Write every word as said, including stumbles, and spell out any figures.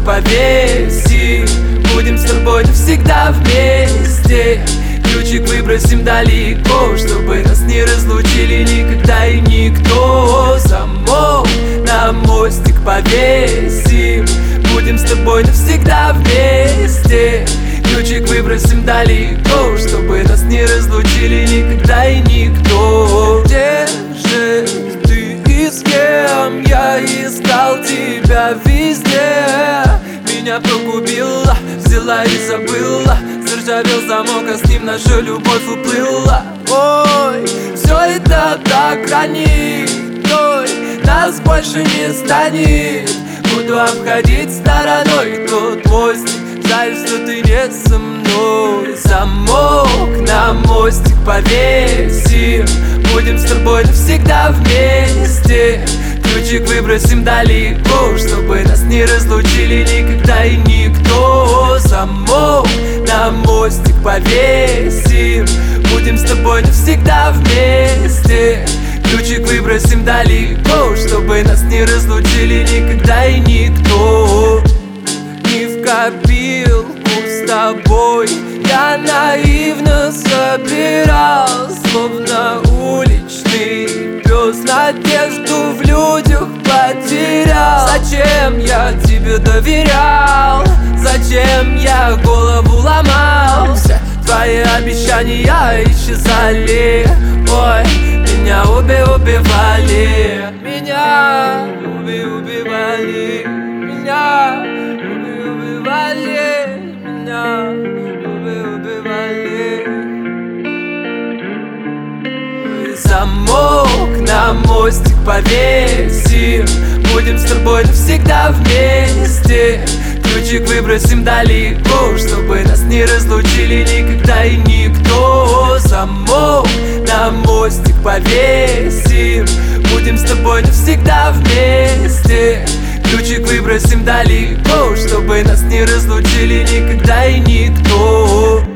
повесим. Будем с тобой навсегда вместе. Ключик выбросим далеко, чтобы нас не разлучили никогда и никто. Замок на мостик повесим. Будем с тобой навсегда вместе. Ключик выбросим далеко, чтобы нас не разлучили никогда и никто. Где же ты и с кем? Я искал тебя везде. Меня погубила, взяла и забыла. Заржавел замок, а с ним наша любовь уплыла. Ой, все это так ранит. Ой, нас больше не станет. Буду обходить стороной тот мостик. Жаль, что ты не со мной. Замок на мостик повесим. Будем с тобой навсегда вместе. Ключик выбросим далеко, чтобы нас не разлучили никогда и никто. Замок на мостик повесим. Будем с тобой навсегда вместе. Ключик выбросим далеко, чтобы нас не разлучили никогда и никто. Не в копилку с тобой я наивно собирал, словно уличный пес, надежду в людях потерял. Зачем я тебе доверял? Зачем я голову ломал? Все твои обещания исчезали. Ой, меня уби-убивали. Меня уби-убивали. Меня уби-убивали. Меня уби-убивали. Замок на мостик повесим. Будем с тобой навсегда вместе. Ключик выбросим далеко, чтобы нас не разлучили никогда и никто. Замок на мостик повесим. Будем с тобой навсегда вместе. Ключик выбросим далеко, чтобы нас не разлучили никогда и никто.